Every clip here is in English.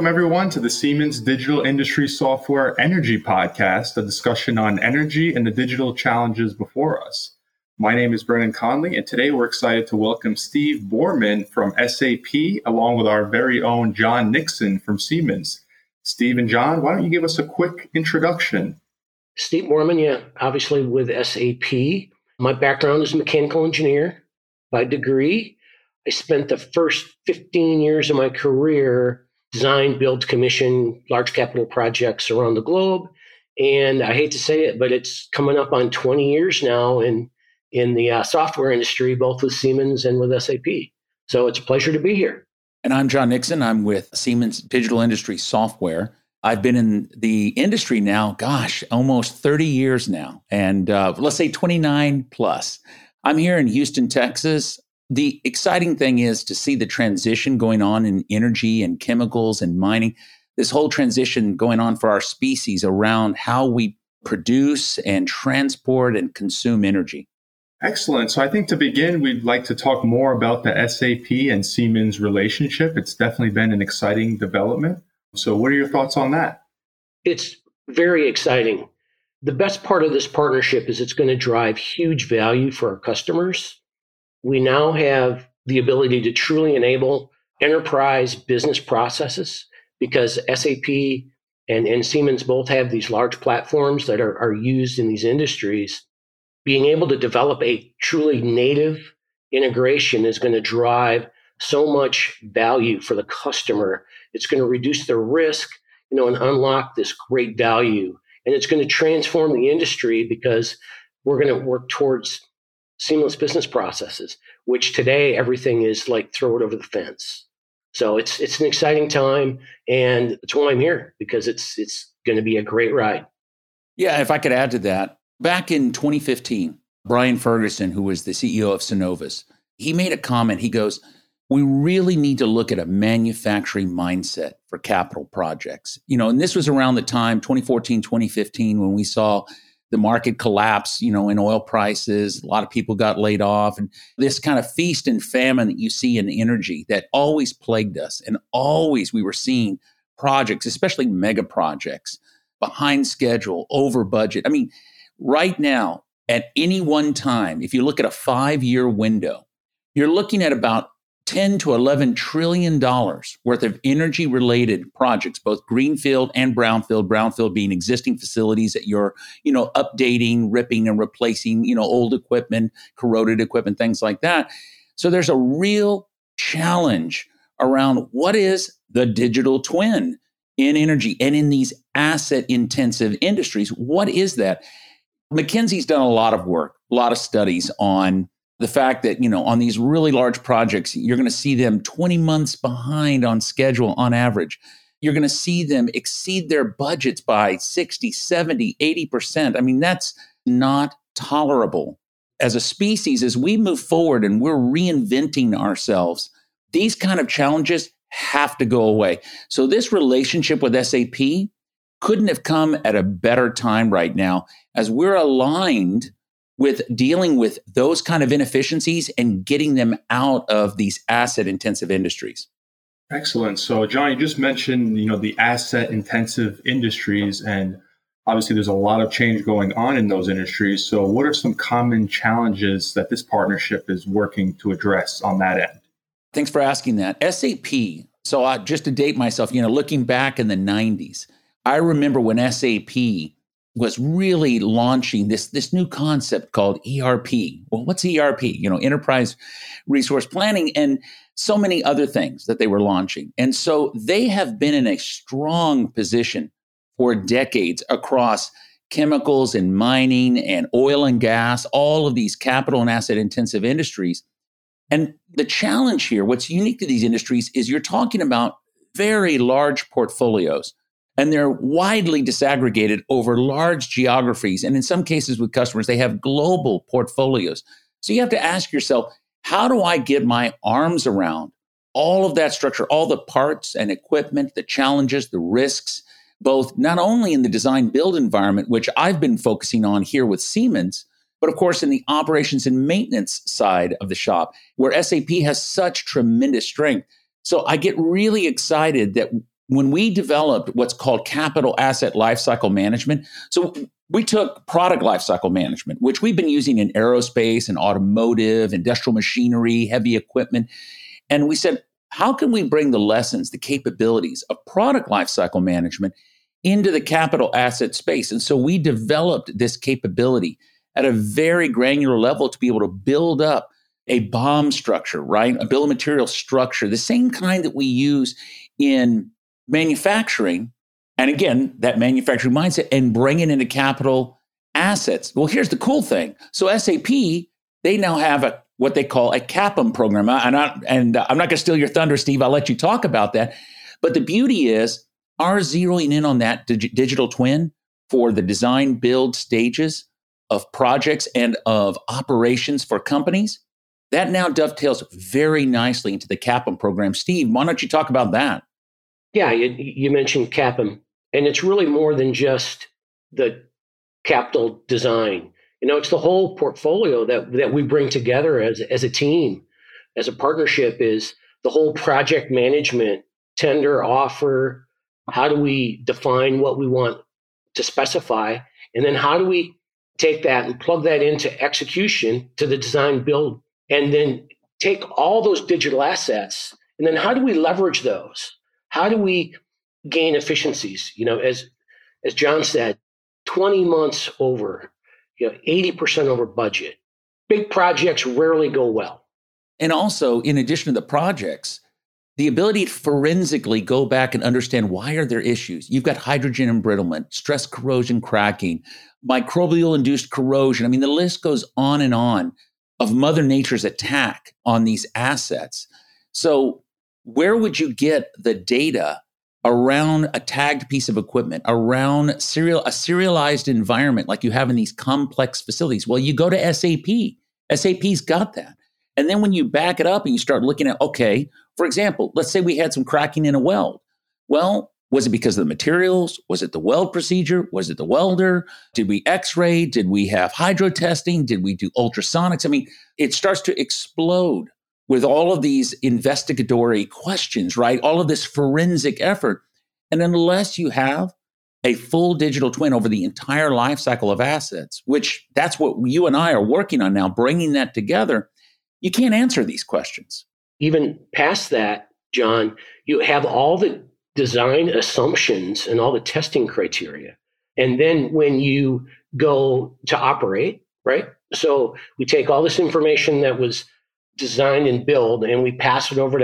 everyone, to the Siemens Digital Industry Software Energy Podcast, a discussion on energy and the digital challenges before us. My name is Brennan Conley, and today we're excited to welcome Steve Boorman from SAP, along with our very own John Nixon from Siemens. Steve and John, why don't you give us a quick introduction? Steve Boorman, obviously with SAP. My background is a mechanical engineer by degree. I spent the first 15 years of my career design, build, commission large capital projects around the globe. And I hate to say it, but it's coming up on 20 years now in the software industry, both with Siemens and with SAP. So it's a pleasure to be here. And I'm John Nixon. I'm with Siemens Digital Industry Software. I've been in the industry now, almost 30 years now. And let's say 29 plus. I'm here in Houston, Texas. The exciting thing is to see the transition going on in energy and chemicals and mining, this whole transition going on for our species around how we produce and transport and consume energy. Excellent. So I think to begin, we'd like to talk more about the SAP and Siemens relationship. It's definitely been an exciting development. So what are your thoughts on that? It's very exciting. The best part of this partnership is it's going to drive huge value for our customers. We now have the ability to truly enable enterprise business processes because SAP and Siemens both have these large platforms that are used in these industries. Being able to develop a truly native integration is going to drive so much value for the customer. It's going to reduce their risk, and unlock this great value. And it's going to transform the industry because we're going to work towards seamless business processes, which today everything is like throw it over the fence. So it's an exciting time, and it's why I'm here, because it's going to be a great ride. Yeah, if I could add to that, back in 2015, Brian Ferguson, who was the CEO of Synovus, he made a comment. He goes, we really need to look at a manufacturing mindset for capital projects. And this was around the time, 2014, 2015, when we saw the market collapse, in oil prices. A lot of people got laid off. And this kind of feast and famine that you see in energy that always plagued us. And always we were seeing projects, especially mega projects, behind schedule, over budget. I mean, right now, at any one time, if you look at a 5-year window, you're looking at about $10 to $11 trillion worth of energy-related projects, both greenfield and brownfield being existing facilities that you're, updating, ripping and replacing, old equipment, corroded equipment, things like that. So there's a real challenge around what is the digital twin in energy and in these asset-intensive industries. What is that? McKinsey's done a lot of work, a lot of studies on the fact that, on these really large projects, you're going to see them 20 months behind on schedule on average. You're going to see them exceed their budgets by 60, 70, 80%. I mean, that's not tolerable. As a species, as we move forward and we're reinventing ourselves, these kind of challenges have to go away. So this relationship with SAP couldn't have come at a better time right now, as we're aligned with dealing with those kind of inefficiencies and getting them out of these asset-intensive industries. Excellent. So, John, you just mentioned, the asset-intensive industries, and obviously there's a lot of change going on in those industries. So what are some common challenges that this partnership is working to address on that end? Thanks for asking that. SAP, so just to date myself, looking back in the 90s, I remember when SAP was really launching this new concept called ERP. Well, what's ERP? Enterprise Resource Planning, and so many other things that they were launching. And so they have been in a strong position for decades across chemicals and mining and oil and gas, all of these capital and asset intensive industries. And the challenge here, what's unique to these industries, is you're talking about very large portfolios. And they're widely disaggregated over large geographies. And in some cases with customers, they have global portfolios. So you have to ask yourself, how do I get my arms around all of that structure, all the parts and equipment, the challenges, the risks, both not only in the design build environment, which I've been focusing on here with Siemens, but of course in the operations and maintenance side of the shop, where SAP has such tremendous strength. So I get really excited that when we developed what's called capital asset lifecycle management, so we took product lifecycle management, which we've been using in aerospace and automotive, industrial machinery, heavy equipment. And we said, how can we bring the lessons, the capabilities of product lifecycle management into the capital asset space? And so we developed this capability at a very granular level to be able to build up a BOM structure, right? A bill of material structure, the same kind that we use in manufacturing. And again, that manufacturing mindset and bring it into capital assets. Well, here's the cool thing. So SAP, they now have what they call a CAPM program. And I'm not going to steal your thunder, Steve. I'll let you talk about that. But the beauty is our zeroing in on that digital twin for the design build stages of projects and of operations for companies, that now dovetails very nicely into the CAPM program. Steve, why don't you talk about that? Yeah, you mentioned CAPM, and it's really more than just the capital design. It's the whole portfolio that we bring together as a team, as a partnership, is the whole project management, tender, offer. How do we define what we want to specify? And then how do we take that and plug that into execution to the design build, and then take all those digital assets, and then how do we leverage those? How do we gain efficiencies? As John said, 20 months over, 80% over budget. Big projects rarely go well. And also, in addition to the projects, the ability to forensically go back and understand why are there issues. You've got hydrogen embrittlement, stress corrosion cracking, microbial-induced corrosion. I mean, the list goes on and on of Mother Nature's attack on these assets. So where would you get the data around a tagged piece of equipment, around a serialized environment like you have in these complex facilities? Well, you go to SAP. SAP's got that. And then when you back it up and you start looking at, okay, for example, let's say we had some cracking in a weld. Well, was it because of the materials? Was it the weld procedure? Was it the welder? Did we x-ray? Did we have hydro testing? Did we do ultrasonics? I mean, it starts to explode with all of these investigatory questions, right? All of this forensic effort. And unless you have a full digital twin over the entire life cycle of assets, which that's what you and I are working on now, bringing that together, you can't answer these questions. Even past that, John, you have all the design assumptions and all the testing criteria. And then when you go to operate, right? So we take all this information that was design and build, and we pass it over to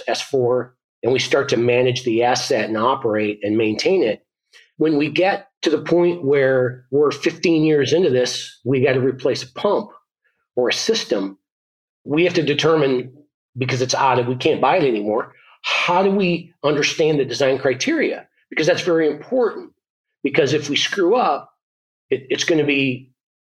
S4, and we start to manage the asset and operate and maintain it. When we get to the point where we're 15 years into this, we got to replace a pump or a system. We have to determine, because it's out, we can't buy it anymore. How do we understand the design criteria? Because that's very important. Because if we screw up, it's going to be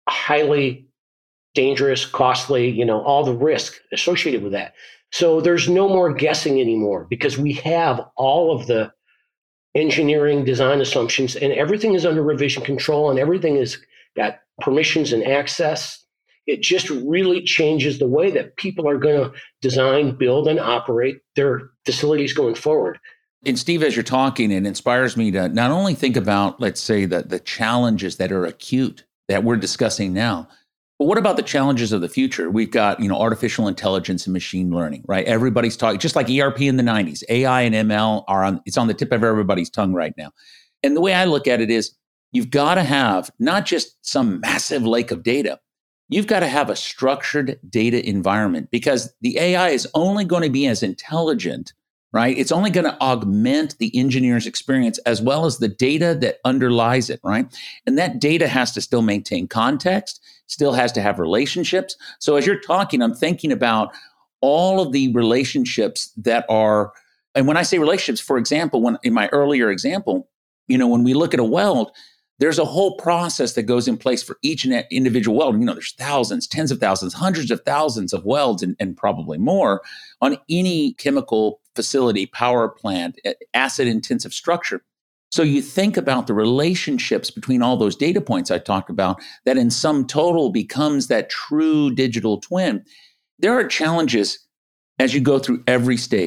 highly dangerous, costly, all the risk associated with that. So there's no more guessing anymore, because we have all of the engineering design assumptions, and everything is under revision control, and everything has got permissions and access. It just really changes the way that people are going to design, build, and operate their facilities going forward. And Steve, as you're talking, it inspires me to not only think about, let's say, the challenges that are acute that we're discussing now, but what about the challenges of the future? We've got, artificial intelligence and machine learning, right? Everybody's talking, just like ERP in the 90s, AI and ML it's on the tip of everybody's tongue right now. And the way I look at it is, you've got to have not just some massive lake of data. You've got to have a structured data environment, because the AI is only going to be as intelligent, right? It's only going to augment the engineer's experience as well as the data that underlies it, right? And that data has to still maintain context, still has to have relationships. So as you're talking, I'm thinking about all of the relationships that are, and when I say relationships, for example, in my earlier example, when we look at a weld, there's a whole process that goes in place for each individual weld. There's thousands, tens of thousands, hundreds of thousands of welds and probably more on any chemical facility, power plant, asset-intensive structure. So you think about the relationships between all those data points I talked about that in sum total becomes that true digital twin. There are challenges as you go through every stage.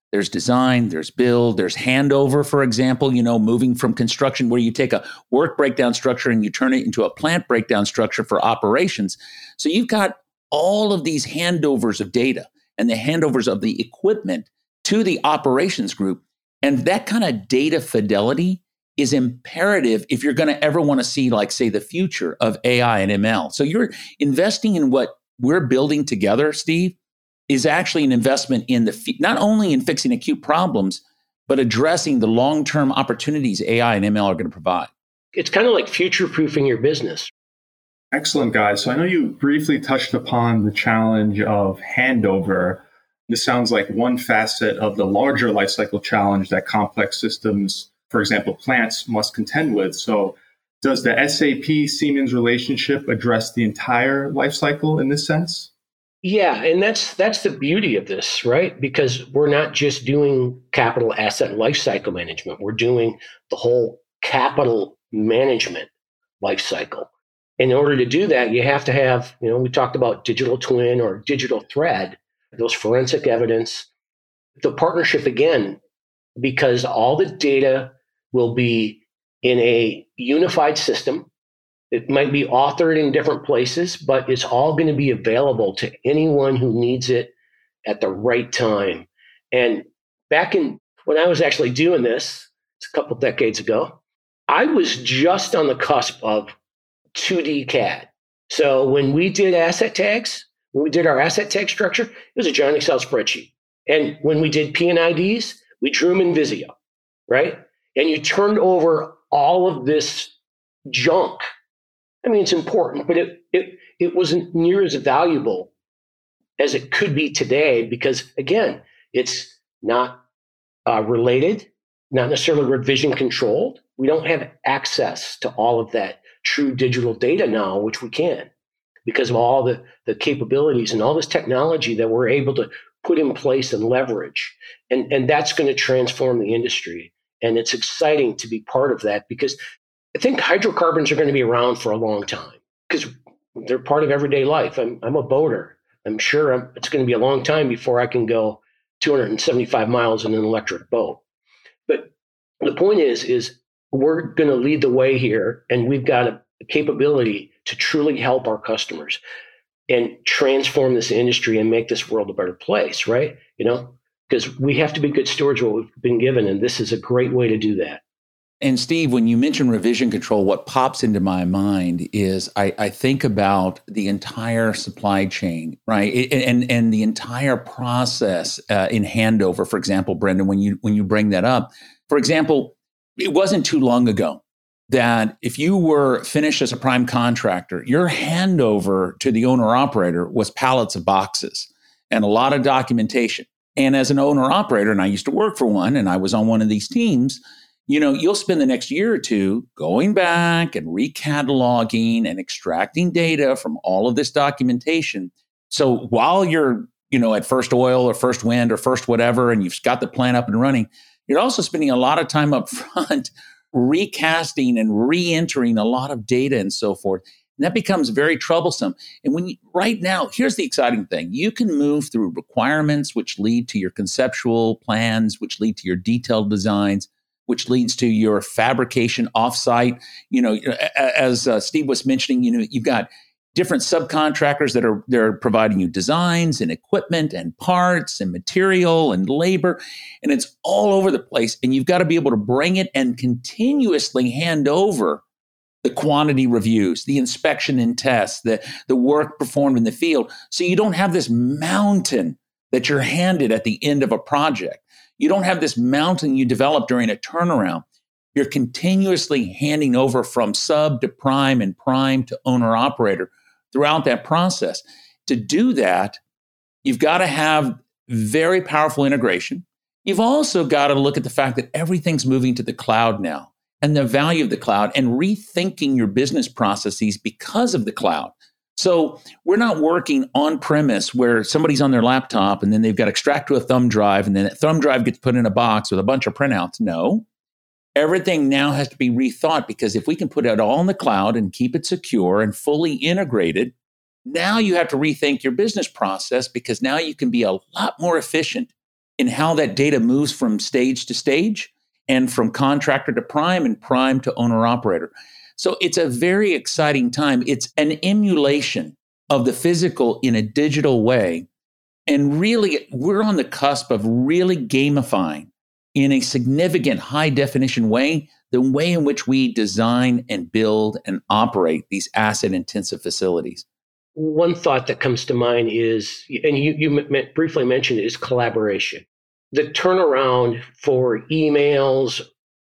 There's design, there's build, there's handover, for example, moving from construction where you take a work breakdown structure and you turn it into a plant breakdown structure for operations. So you've got all of these handovers of data and the handovers of the equipment to the operations group. And that kind of data fidelity is imperative if you're going to ever want to see, like, say, the future of AI and ML. So you're investing in what we're building together, Steve, is actually an investment in not only in fixing acute problems, but addressing the long-term opportunities AI and ML are going to provide. It's kind of like future-proofing your business. Excellent, guys. So I know you briefly touched upon the challenge of handover. This sounds like one facet of the larger lifecycle challenge that complex systems, for example, plants, must contend with. So does the SAP-Siemens relationship address the entire lifecycle in this sense? Yeah, and that's the beauty of this, right? Because we're not just doing capital asset lifecycle management. We're doing the whole capital management lifecycle. In order to do that, you have to have, we talked about digital twin or digital thread, those forensic evidence, the partnership again, because all the data will be in a unified system. It might be authored in different places, but it's all going to be available to anyone who needs it at the right time. And back when I was actually doing this, it's a couple decades ago, I was just on the cusp of 2D CAD. So when we did asset tags, when we did our asset tag structure, it was a giant Excel spreadsheet. And when we did P&IDs, we drew them in Visio, right? And you turned over all of this junk. I mean, it's important, but it wasn't near as valuable as it could be today because, again, it's not related, not necessarily revision controlled. We don't have access to all of that true digital data now, which we can because of all the capabilities and all this technology that we're able to put in place and leverage. And that's going to transform the industry. And it's exciting to be part of that because I think hydrocarbons are going to be around for a long time because they're part of everyday life. I'm a boater. I'm sure it's going to be a long time before I can go 275 miles in an electric boat. But the point is we're going to lead the way here, and we've got a capability to truly help our customers and transform this industry and make this world a better place, right? Because we have to be good stewards of what we've been given, and this is a great way to do that. And Steve, when you mention revision control, what pops into my mind is I think about the entire supply chain, right? And the entire process in handover, for example, Brendan, when you bring that up. For example, it wasn't too long ago that if you were finished as a prime contractor, your handover to the owner-operator was pallets of boxes and a lot of documentation. And as an owner-operator, and I used to work for one, and I was on one of these teams, you'll spend the next year or two going back and recataloging and extracting data from all of this documentation. So while you're, at first oil or first wind or first whatever, and you've got the plant up and running, you're also spending a lot of time up front recasting and re-entering a lot of data and so forth. And that becomes very troublesome. And right now, here's the exciting thing. You can move through requirements, which lead to your conceptual plans, which lead to your detailed designs, which leads to your fabrication offsite. As Steve was mentioning, you've got different subcontractors they're providing you designs and equipment and parts and material and labor, and it's all over the place. And you've got to be able to bring it and continuously hand over the quantity reviews, the inspection and tests, the work performed in the field. So you don't have this mountain that you're handed at the end of a project. You don't have this mountain you develop during a turnaround. You're continuously handing over from sub to prime and prime to owner-operator throughout that process. To do that, you've got to have very powerful integration. You've also got to look at the fact that everything's moving to the cloud now and the value of the cloud and rethinking your business processes because of the cloud. So we're not working on premise where somebody's on their laptop and then they've got to extract to a thumb drive and then that thumb drive gets put in a box with a bunch of printouts. No, everything now has to be rethought because if we can put it all in the cloud and keep it secure and fully integrated, now you have to rethink your business process because now you can be a lot more efficient in how that data moves from stage to stage and from contractor to prime and prime to owner operator. So it's a very exciting time. It's an emulation of the physical in a digital way. And really, we're on the cusp of really gamifying in a significant high definition way, the way in which we design and build and operate these asset intensive facilities. One thought that comes to mind is, and you briefly mentioned it, is collaboration. The turnaround for emails,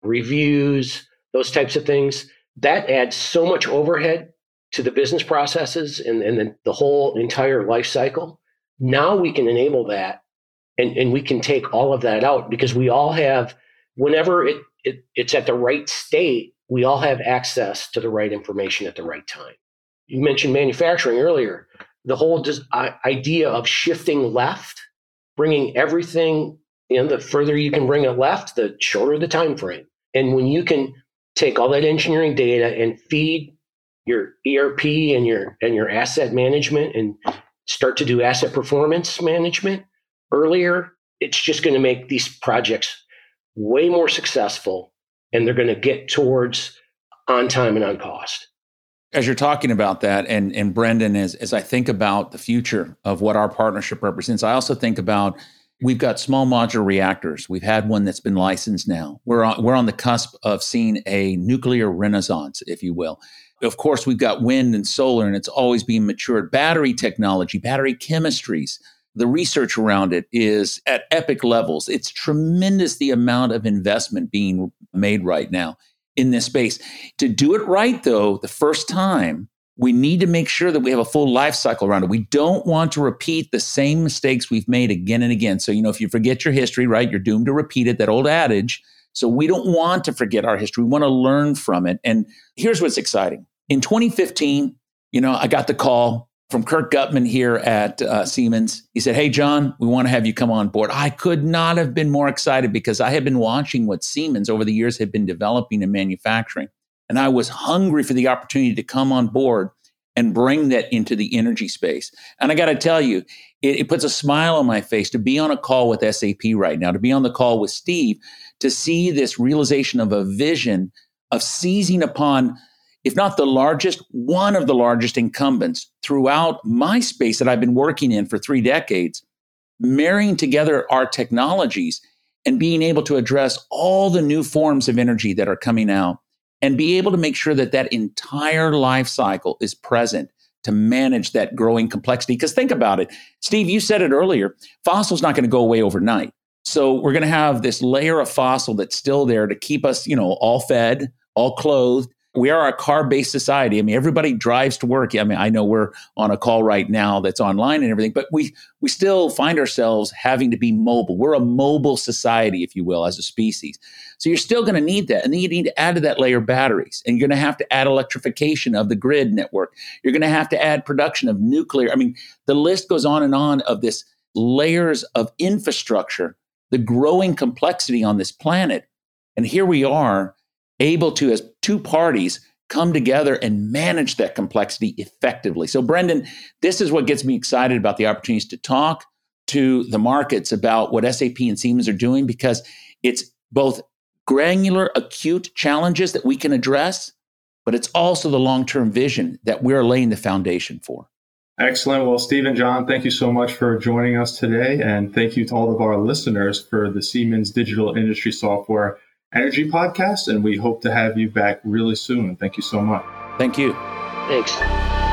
reviews, those types of things, that adds so much overhead to the business processes and the whole entire life cycle. Now we can enable that and we can take all of that out because we all have, whenever it's at the right state, we all have access to the right information at the right time. You mentioned manufacturing earlier. The whole idea of shifting left, bringing everything, the further you can bring it left, the shorter the time frame. And when you can take all that engineering data and feed your ERP and your asset management and start to do asset performance management earlier, it's just going to make these projects way more successful, and they're going to get towards on time and on cost. As you're talking about that, and Brendan, as I think about the future of what our partnership represents, I also think about we've got small modular reactors. We've had one that's been licensed now. We're on the cusp of seeing a nuclear renaissance, if you will. Of course, we've got wind and solar, and it's always being matured. Battery technology, battery chemistries, the research around it is at epic levels. It's tremendous the amount of investment being made right now in this space. To do it right, though, the first time, we need to make sure that we have a full life cycle around it. We don't want to repeat the same mistakes we've made again and again. So, if you forget your history, right, you're doomed to repeat it, that old adage. So we don't want to forget our history. We want to learn from it. And here's what's exciting. In 2015, I got the call from Kirk Gutman here at Siemens. He said, "Hey, John, we want to have you come on board." I could not have been more excited because I had been watching what Siemens over the years had been developing and manufacturing. And I was hungry for the opportunity to come on board and bring that into the energy space. And I got to tell you, it puts a smile on my face to be on a call with SAP right now, to be on the call with Steve, to see this realization of a vision of seizing upon, if not the largest, one of the largest incumbents throughout my space that I've been working in for 3 decades, marrying together our technologies and being able to address all the new forms of energy that are coming out and be able to make sure that that entire life cycle is present to manage that growing complexity. Because think about it, Steve, you said it earlier, fossil's not going to go away overnight. So we're going to have this layer of fossil that's still there to keep us, all fed, all clothed. We are a car-based society. I mean, everybody drives to work. I mean, I know we're on a call right now that's online and everything, but we still find ourselves having to be mobile. We're a mobile society, if you will, as a species. So you're still going to need that. And then you need to add to that layer batteries. And you're going to have to add electrification of the grid network. You're going to have to add production of nuclear. I mean, the list goes on and on of this layers of infrastructure, the growing complexity on this planet. And here we are, able to, as two parties, come together and manage that complexity effectively. So, Brendan, this is what gets me excited about the opportunities to talk to the markets about what SAP and Siemens are doing, because it's both granular, acute challenges that we can address, but it's also the long-term vision that we're laying the foundation for. Excellent. Well, Steve and John, thank you so much for joining us today. And thank you to all of our listeners for the Siemens Digital Industry Software Energy Podcast, and we hope to have you back really soon. Thank you so much. Thank you. Thanks.